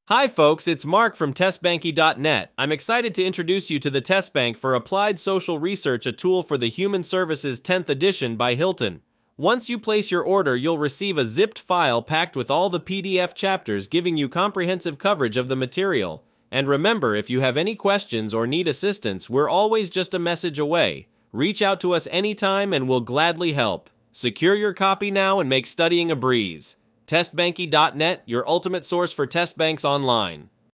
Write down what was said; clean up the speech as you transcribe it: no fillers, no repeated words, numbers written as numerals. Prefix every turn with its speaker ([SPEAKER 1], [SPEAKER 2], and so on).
[SPEAKER 1] Hi folks, it's Mark from TestBanky.net. I'm excited to introduce you to the Test Bank for Applied Social Research, a tool for the Human Services 10th edition by Hilton. Once you place your order, you'll receive a zipped file packed with all the PDF chapters, giving you comprehensive coverage of the material. And remember, if you have any questions or need assistance, we're always just a message away. Reach out to us anytime and we'll gladly help. Secure your copy now and make studying a breeze. TestBanky.net, your ultimate source for test banks online.